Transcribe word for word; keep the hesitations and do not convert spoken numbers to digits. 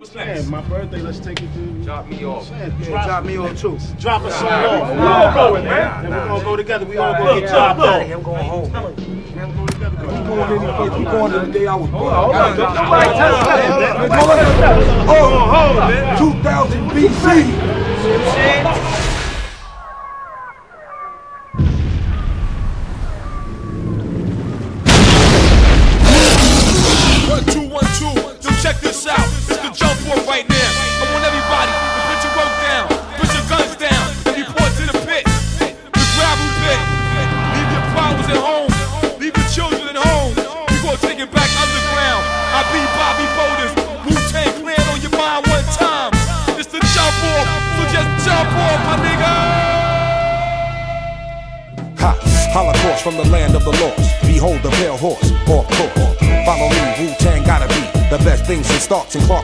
What's next? Yeah, my birthday, let's take it to... Drop me off. Yeah, Drop, drop me off too. Drop us some Nah, off. we all going, man. Then we're gonna go together. We all Nah, gonna get dropped off. I'm going home, man. We're gonna go together. We going in the, we going in the day I was born. Hold on, don't nobody tell us that, man. Oh, two thousand B C. One, two, one, two. Yo, check this out. It's the jump off right now. I want everybody to put your work down, put your guns down, and report to the pit, the gravel pit. Leave your problems at home, leave your children at home. We gonna take it back underground. I be Bobby Boulders, Wu-Tang Clan on your mind one time. It's the jump off, so just jump off, my nigga. Ha! Holocaust from the land of the lost. Behold the pale horse, or course. Follow me, Wu-Tang gotta be the best thing since Starks and Clark.